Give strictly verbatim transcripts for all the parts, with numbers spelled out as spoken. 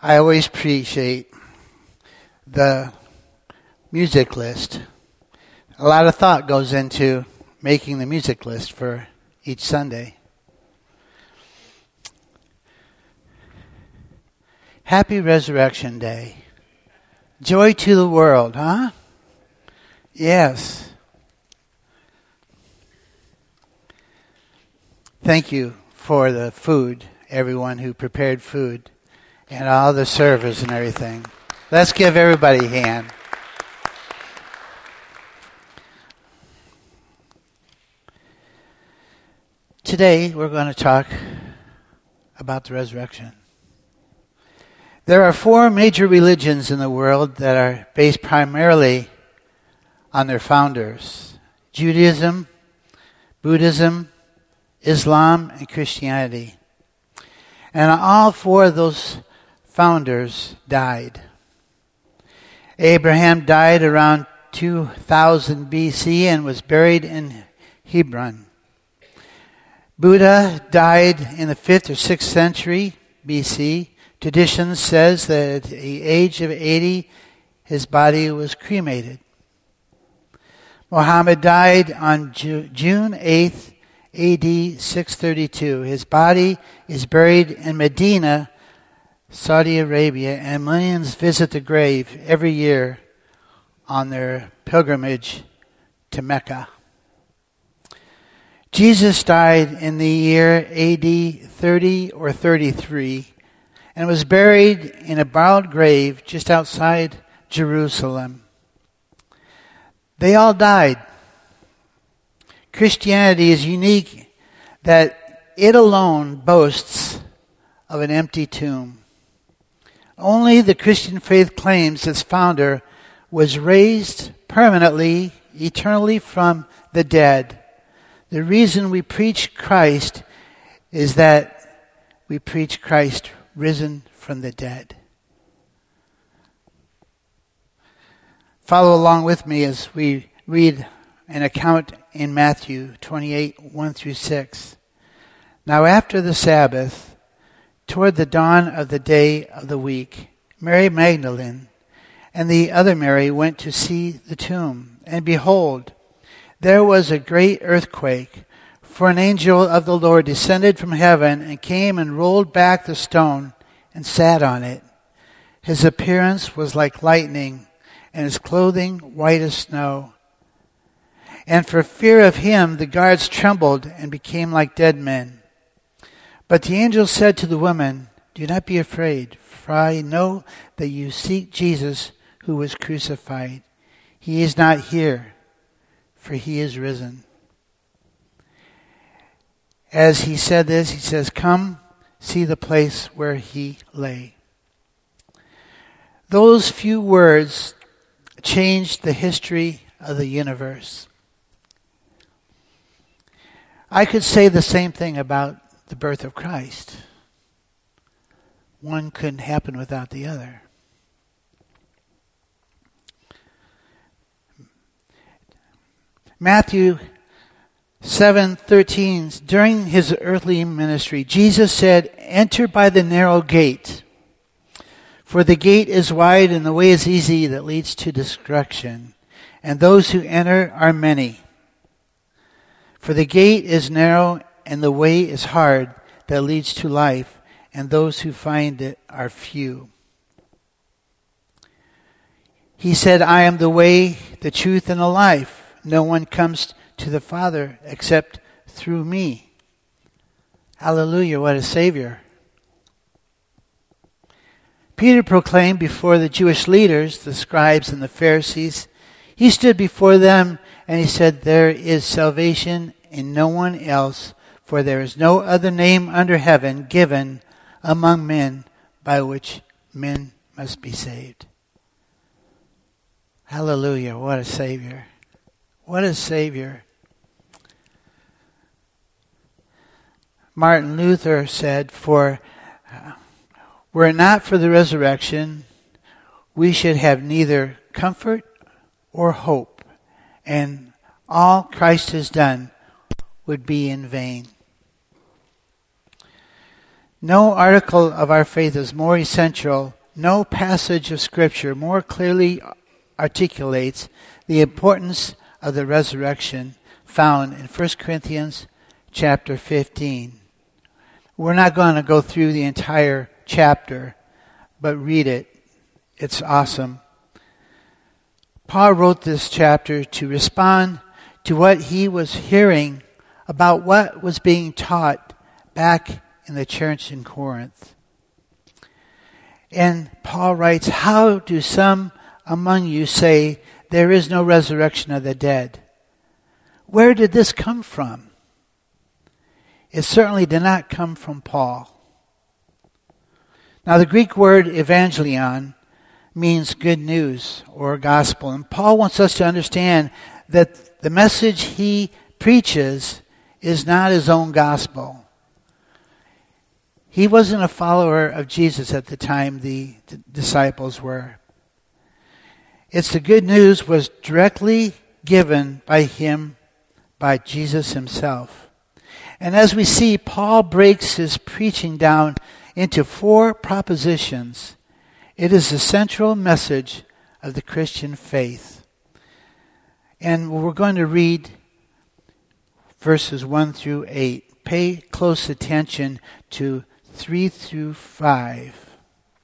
I always appreciate the music list. A lot of thought goes into making the music list for each Sunday. Happy Resurrection Day. Joy to the world, huh? Yes. Thank you for the food, everyone who prepared food, and all the servers and everything. Let's give everybody a hand. Today, we're going to talk about the resurrection. There are four major religions in the world that are based primarily on their founders: Judaism, Buddhism, Islam, and Christianity. And all four of those founders died. Abraham died around two thousand B C and was buried in Hebron. Buddha died in the fifth or sixth century B C. Tradition says that at the age of eighty, his body was cremated. Muhammad died on Ju- June eighth, A D six thirty-two. His body is buried in Medina, Saudi Arabia, and millions visit the grave every year on their pilgrimage to Mecca. Jesus died in the year A D thirty or thirty-three and was buried in a borrowed grave just outside Jerusalem. They all died. Christianity is unique that it alone boasts of an empty tomb. Only the Christian faith claims its founder was raised permanently, eternally from the dead. The reason we preach Christ is that we preach Christ risen from the dead. Follow along with me as we read an account in Matthew twenty-eight, one through six. Now after the Sabbath, toward the dawn of the day of the week, Mary Magdalene and the other Mary went to see the tomb. And behold, there was a great earthquake, for an angel of the Lord descended from heaven and came and rolled back the stone and sat on it. His appearance was like lightning, and his clothing white as snow. And for fear of him, the guards trembled and became like dead men. But the angel said to the woman, "Do not be afraid, for I know that you seek Jesus who was crucified. He is not here, for he is risen." As he said this, he says, "Come, see the place where he lay." Those few words changed the history of the universe. I could say the same thing about the birth of Christ. One couldn't happen without the other. Matthew seven thirteen, during his earthly ministry, Jesus said, "Enter by the narrow gate, for the gate is wide and the way is easy that leads to destruction, and those who enter are many. For the gate is narrow and the way is hard that leads to life, and those who find it are few." He said, "I am the way, the truth, and the life. No one comes to the Father except through me." Hallelujah, what a Savior. Peter proclaimed before the Jewish leaders, the scribes and the Pharisees. He stood before them and he said, "There is salvation in no one else, for there is no other name under heaven given among men by which men must be saved." Hallelujah, what a Savior. What a Savior. Martin Luther said, "For uh, were it not for the resurrection, we should have neither comfort or hope, and all Christ has done would be in vain." No article of our faith is more essential. No passage of Scripture more clearly articulates the importance of the resurrection found in First Corinthians chapter fifteen. We're not going to go through the entire chapter, but read it. It's awesome. Paul wrote this chapter to respond to what he was hearing about what was being taught back in the church in Corinth. And Paul writes, "How do some among you say there is no resurrection of the dead?" Where did this come from? It certainly did not come from Paul. Now, the Greek word evangelion means good news or gospel. And Paul wants us to understand that the message he preaches is not his own gospel. He wasn't a follower of Jesus at the time the d- disciples were. It's the good news was directly given by him, by Jesus himself. And as we see, Paul breaks his preaching down into four propositions. It is the central message of the Christian faith. And we're going to read verses one through eight. Pay close attention to three through five.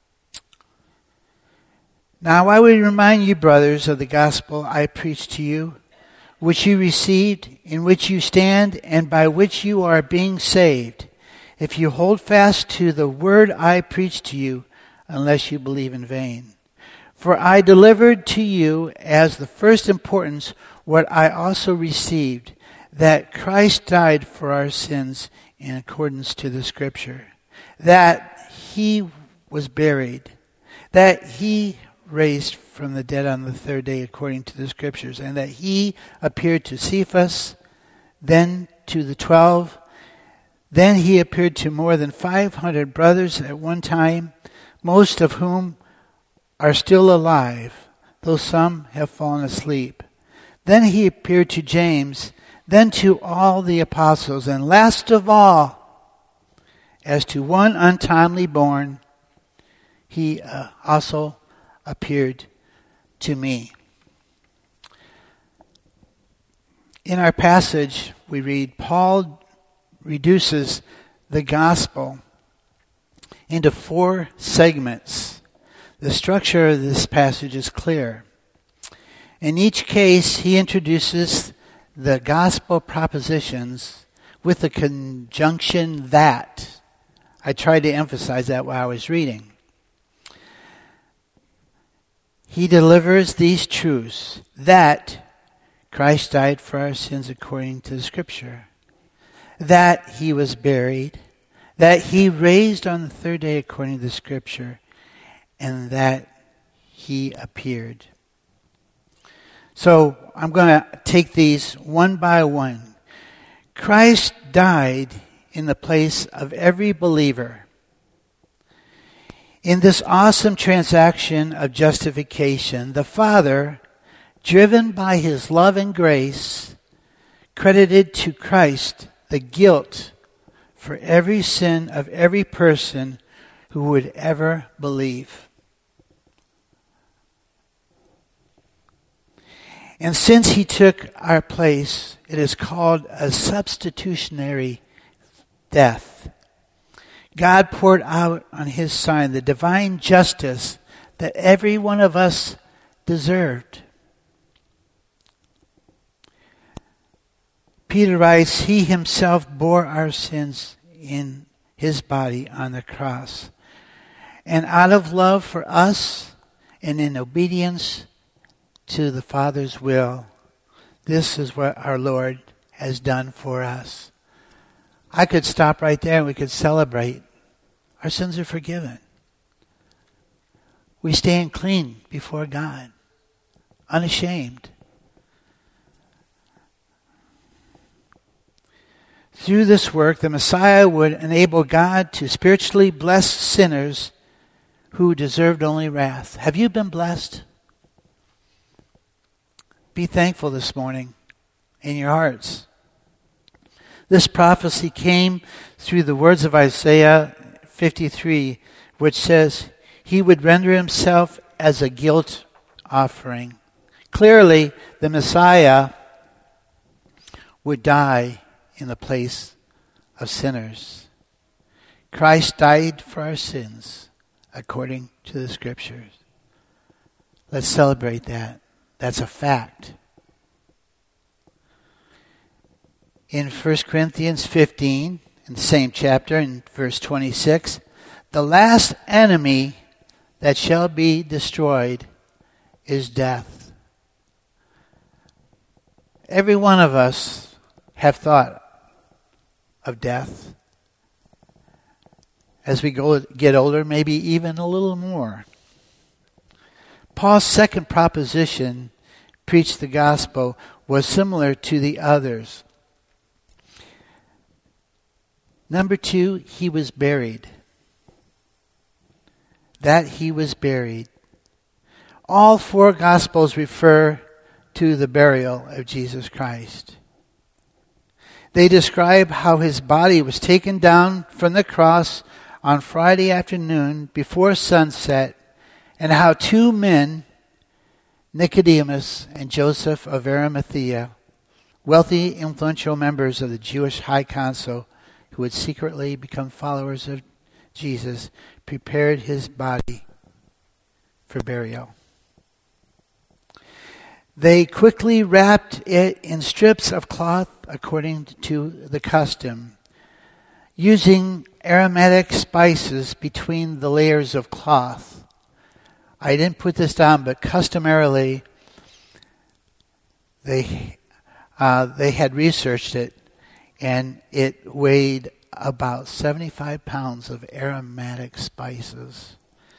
"Now I would remind you, brothers, of the gospel I preached to you, which you received, in which you stand, and by which you are being saved, if you hold fast to the word I preached to you, unless you believe in vain. For I delivered to you as the first importance what I also received, that Christ died for our sins in accordance to the Scripture, that he was buried, that he raised from the dead on the third day according to the Scriptures, and that he appeared to Cephas, then to the twelve. Then he appeared to more than five hundred brothers at one time, most of whom are still alive, though some have fallen asleep. Then he appeared to James, then to all the apostles, and last of all, as to one untimely born, he uh, also appeared to me." In our passage, we read, Paul reduces the gospel into four segments. The structure of this passage is clear. In each case, he introduces the gospel propositions with the conjunction that. I tried to emphasize that while I was reading. He delivers these truths, that Christ died for our sins according to the Scripture, that he was buried, that he raised on the third day according to the Scripture, and that he appeared. So I'm going to take these one by one. Christ died in the place of every believer. In this awesome transaction of justification, the Father, driven by his love and grace, credited to Christ the guilt for every sin of every person who would ever believe. And since he took our place, it is called a substitutionary death. God poured out on his Son the divine justice that every one of us deserved. Peter writes, he himself bore our sins in his body on the cross. And out of love for us and in obedience to the Father's will, this is what our Lord has done for us. I could stop right there and we could celebrate. Our sins are forgiven. We stand clean before God, unashamed. Through this work, the Messiah would enable God to spiritually bless sinners who deserved only wrath. Have you been blessed? Be thankful this morning in your hearts. This prophecy came through the words of Isaiah fifty-three, which says he would render himself as a guilt offering. Clearly, the Messiah would die in the place of sinners. Christ died for our sins according to the Scriptures. Let's celebrate that. That's a fact. In First Corinthians fifteen, in the same chapter, in verse twenty-six, the last enemy that shall be destroyed is death. Every one of us have thought of death. As we go get older, maybe even a little more. Paul's second proposition, preach the gospel, was similar to the others. Number two, he was buried. That he was buried. All four Gospels refer to the burial of Jesus Christ. They describe how his body was taken down from the cross on Friday afternoon before sunset, and how two men, Nicodemus and Joseph of Arimathea, wealthy, influential members of the Jewish High Council who had secretly become followers of Jesus, prepared his body for burial. They quickly wrapped it in strips of cloth according to the custom, using aromatic spices between the layers of cloth. I didn't put this down, but customarily they uh, they had researched it, and it weighed about seventy-five pounds of aromatic spices.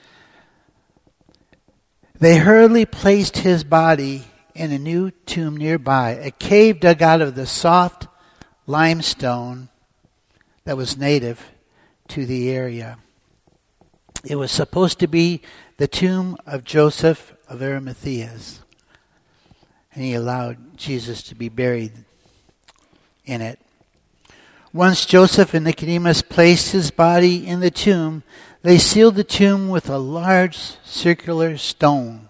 They hurriedly placed his body in a new tomb nearby, a cave dug out of the soft limestone that was native to the area. It was supposed to be the tomb of Joseph of Arimathea, and he allowed Jesus to be buried in it. Once Joseph and Nicodemus placed his body in the tomb, they sealed the tomb with a large circular stone.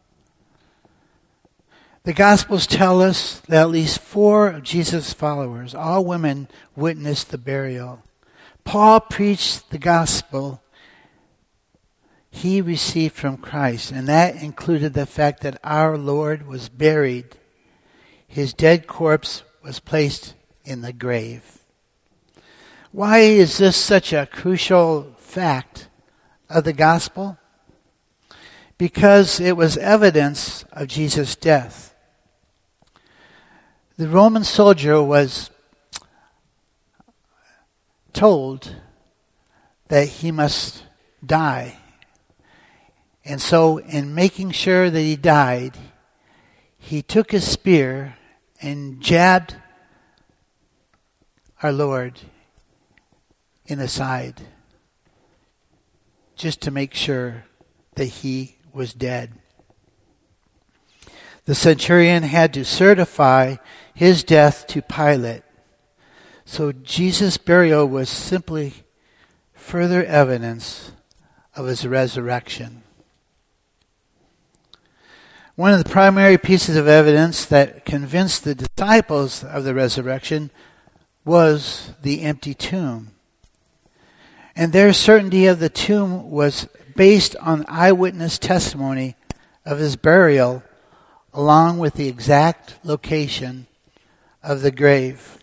The Gospels tell us that at least four of Jesus' followers, all women, witnessed the burial. Paul preached the gospel he received from Christ, and that included the fact that our Lord was buried. His dead corpse was placed in the grave. Why is this such a crucial fact of the gospel? Because it was evidence of Jesus' death. The Roman soldier was told that he must die. And so in making sure that he died, he took his spear and jabbed our Lord in the side, just to make sure that he was dead. The centurion had to certify his death to Pilate. So Jesus' burial was simply further evidence of his resurrection. One of the primary pieces of evidence that convinced the disciples of the resurrection was the empty tomb. And their certainty of the tomb was based on eyewitness testimony of his burial, along with the exact location of the grave.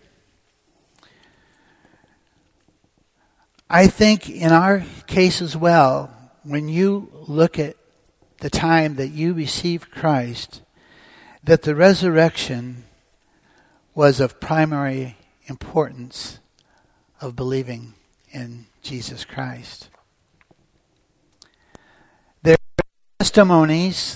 I think in our case as well, when you look at the time that you received Christ, that the resurrection was of primary importance of believing in Jesus Christ. There are testimonies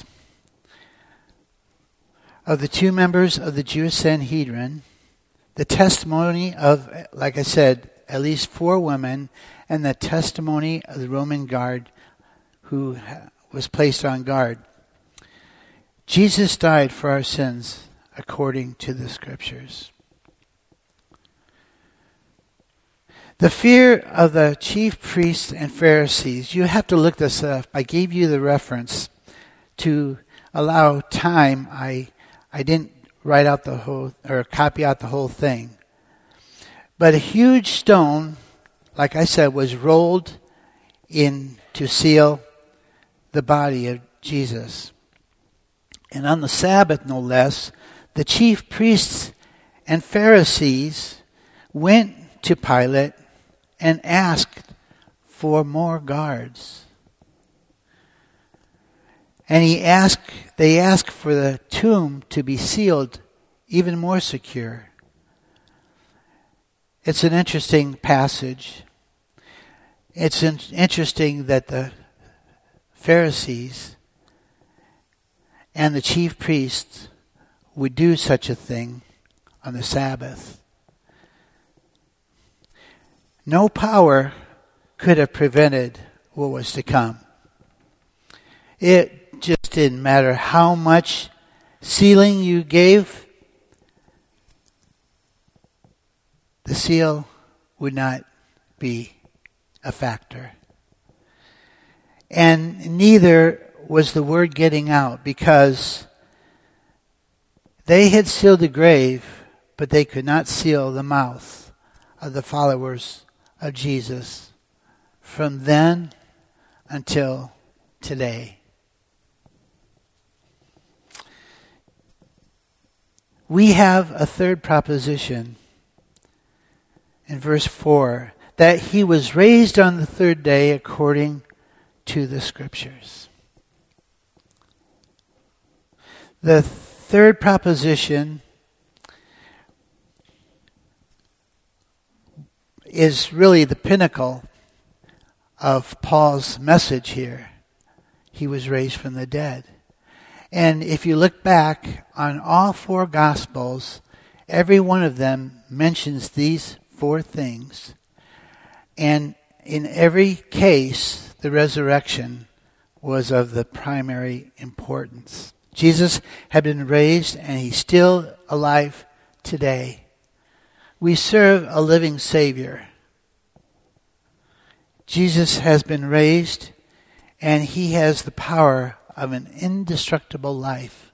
of the two members of the Jewish Sanhedrin, the testimony of, like I said, at least four women, and the testimony of the Roman guard who was placed on guard. Jesus died for our sins according to the Scriptures. The fear of the chief priests and Pharisees, you have to look this up. I gave you the reference to allow time. I I didn't write out the whole, or copy out the whole thing. But a huge stone, like I said, was rolled in to seal the body of Jesus. And on the Sabbath, no less, the chief priests and Pharisees went to Pilate and asked for more guards. And he asked, they asked for the tomb to be sealed even more secure. It's an interesting passage. It's in, interesting that the Pharisees and the chief priests would do such a thing on the Sabbath. No power could have prevented what was to come. It just didn't matter how much sealing you gave, the seal would not be a factor. And neither was the word getting out, because they had sealed the grave, but they could not seal the mouth of the followers of Jesus from then until today. We have a third proposition in verse four, that he was raised on the third day according to the Scriptures. The third proposition is really the pinnacle of Paul's message here. He was raised from the dead. And if you look back on all four Gospels, every one of them mentions these four things. And in every case, the resurrection was of the primary importance. Jesus had been raised, and he's still alive today. We serve a living Savior. Jesus has been raised, and he has the power of an indestructible life.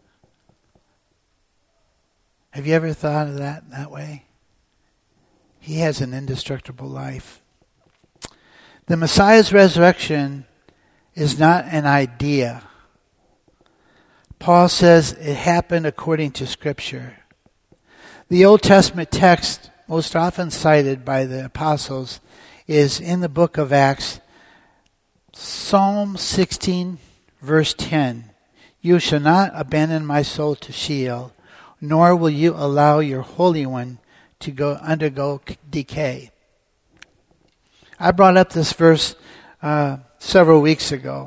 Have you ever thought of that that way? He has an indestructible life. The Messiah's resurrection is not an idea. Paul says it happened according to Scripture. The Old Testament text most often cited by the apostles is in the book of Acts, Psalm sixteen, verse ten. You shall not abandon my soul to Sheol, nor will you allow your Holy One to go undergo decay. I brought up this verse uh, several weeks ago,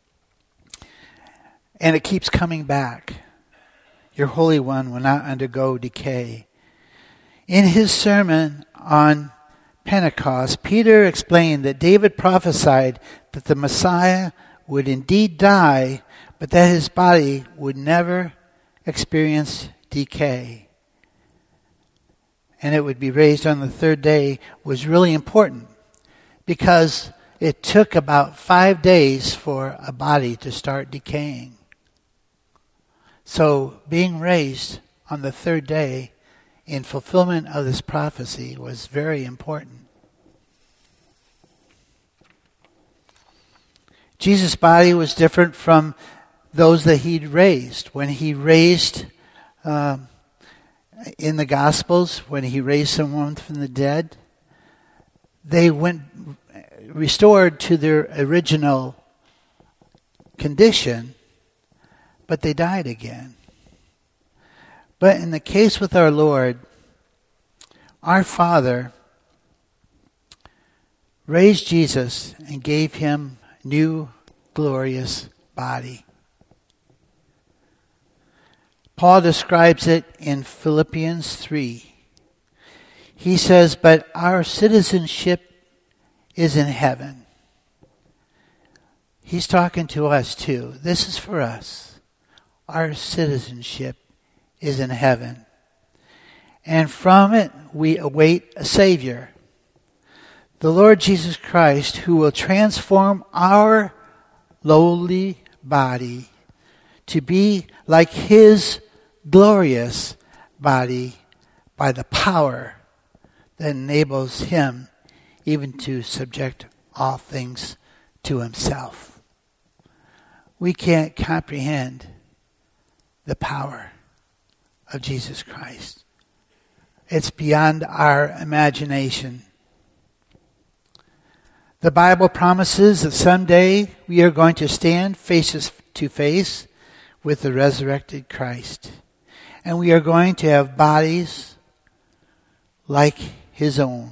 and it keeps coming back. Your Holy One will not undergo decay. In his sermon on Pentecost, Peter explained that David prophesied that the Messiah would indeed die, but that his body would never experience decay. And it would be raised on the third day was really important, because it took about five days for a body to start decaying. So being raised on the third day in fulfillment of this prophecy was very important. Jesus' body was different from those that he'd raised. When he raised, uh, in the Gospels, when he raised someone from the dead, they went restored to their original condition, but they died again. But in the case with our Lord, our Father raised Jesus and gave him new glorious body. Paul describes it in Philippians three. He says, but our citizenship is in heaven. He's talking to us too. This is for us. Our citizenship is in heaven. And from it we await a Savior, the Lord Jesus Christ, who will transform our lowly body to be like his glorious body by the power that enables him even to subject all things to himself. We can't comprehend the power of Jesus Christ. It's beyond our imagination. The Bible promises that someday we are going to stand face to face with the resurrected Christ. And we are going to have bodies like his own.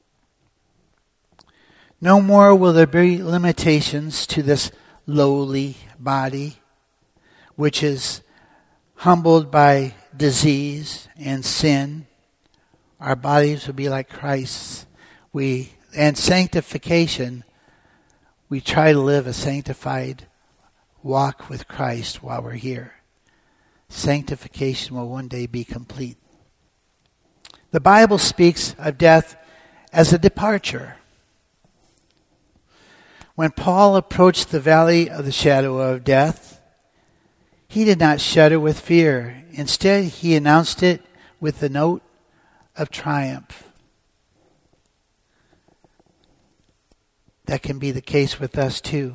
No more will there be limitations to this lowly body, which is humbled by disease and sin. Our bodies will be like Christ's. We and sanctification, we try to live a sanctified walk with Christ while we're here. Sanctification will one day be complete. The Bible speaks of death as a departure. When Paul approached the valley of the shadow of death, he did not shudder with fear. Instead, he announced it with the note of triumph. That can be the case with us too.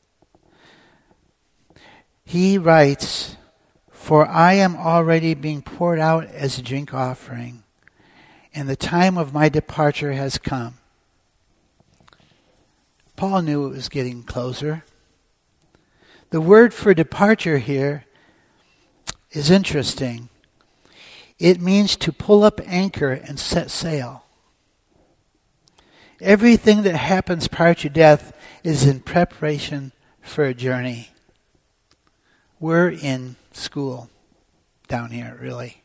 He writes, "For I am already being poured out as a drink offering, and the time of my departure has come." Paul knew it was getting closer. The word for departure here is interesting. It means to pull up anchor and set sail. Everything that happens prior to death is in preparation for a journey. We're in school down here, really.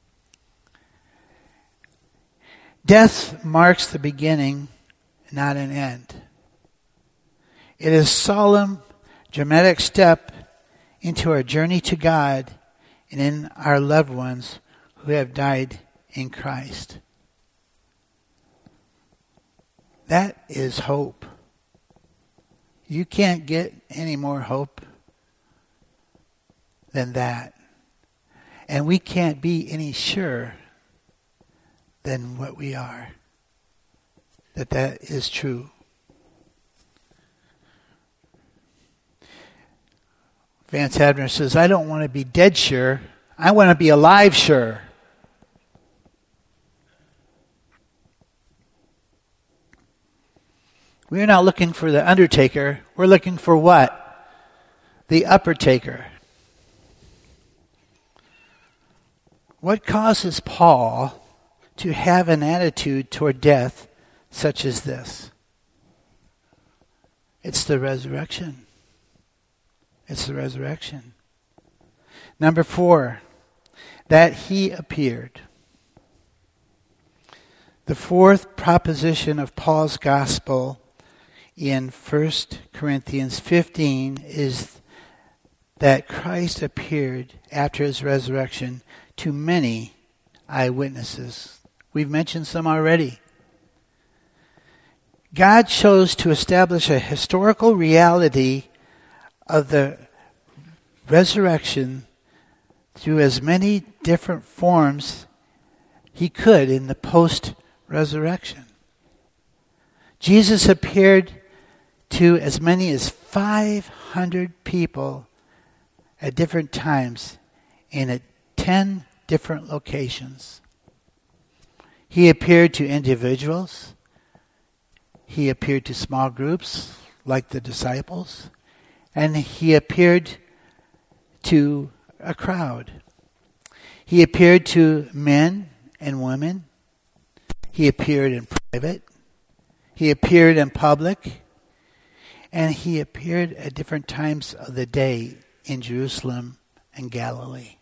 Death marks the beginning, not an end. It is a solemn, dramatic step into our journey to God and in our loved ones who have died in Christ. That is hope. You can't get any more hope than that. And we can't be any surer than what we are, that that is true. Vance Havner says, "I don't want to be dead sure. I want to be alive sure." We're not looking for the undertaker. We're looking for what? The upper taker. What causes Paul to have an attitude toward death such as this? It's the resurrection. It's the resurrection. Number four, that he appeared. The fourth proposition of Paul's gospel in First Corinthians fifteen is that Christ appeared after his resurrection to many eyewitnesses. We've mentioned some already. God chose to establish a historical reality of the resurrection through as many different forms he could in the post-resurrection. Jesus appeared to as many as five hundred people at different times and at ten different locations. He appeared to individuals. He appeared to small groups like the disciples. And he appeared to a crowd. He appeared to men and women. He appeared in private. He appeared in public. And he appeared at different times of the day in Jerusalem and Galilee.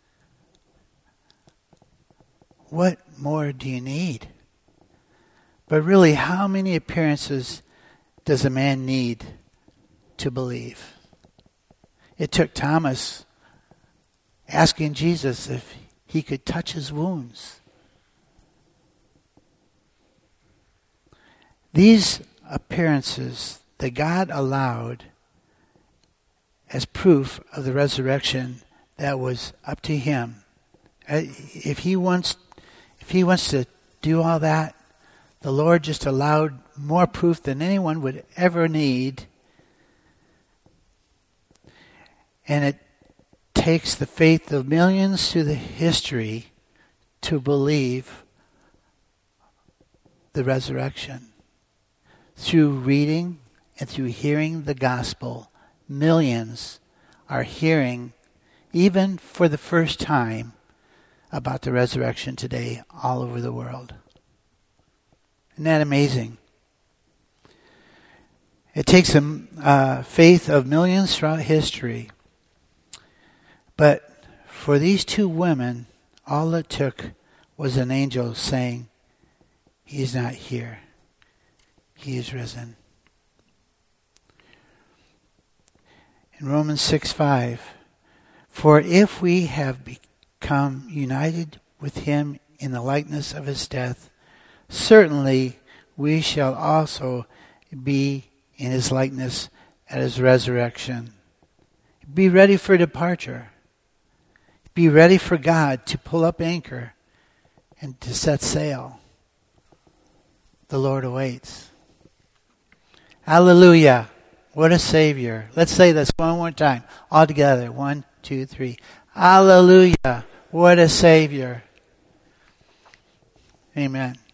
What more do you need? But really, how many appearances does a man need to believe? It took Thomas asking Jesus if he could touch his wounds. These appearances that God allowed as proof of the resurrection, that was up to him. If he wants, if he wants to do all that, the Lord just allowed more proof than anyone would ever need. And it takes the faith of millions through the history to believe the resurrection. Through reading and through hearing the gospel, millions are hearing, even for the first time, about the resurrection today all over the world. Isn't that amazing? It takes a uh, faith of millions throughout history. But for these two women, all it took was an angel saying, "He is not here. He is risen." In Romans six five, "For if we have become united with him in the likeness of his death, certainly we shall also be in his likeness at his resurrection." Be ready for departure. Be ready for God to pull up anchor and to set sail. The Lord awaits. Hallelujah. What a Savior. Let's say this one more time. All together. One, two, three. Hallelujah. What a Savior. Amen.